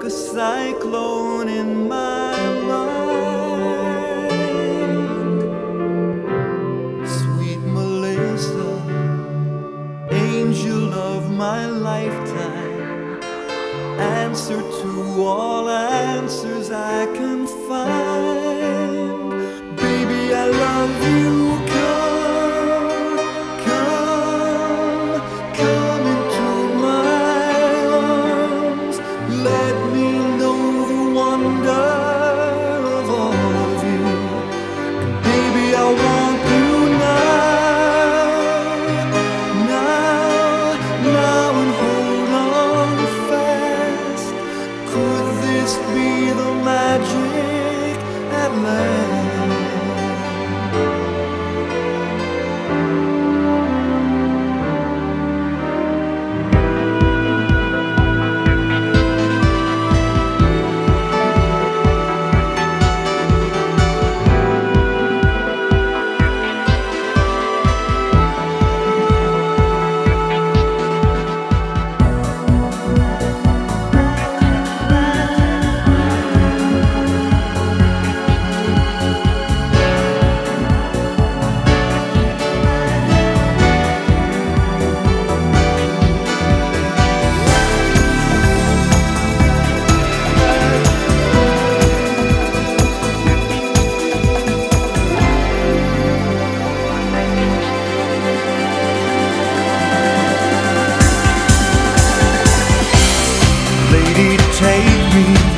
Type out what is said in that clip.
a cyclone in my mind. Sweet Melissa, angel of my lifetime, answer to all answers I can find. Baby, I love you. Come into my arms. Let me know the wonder of all of you. And baby, I want you now, and hold on fast. Could this be the magic at last? Lady, take me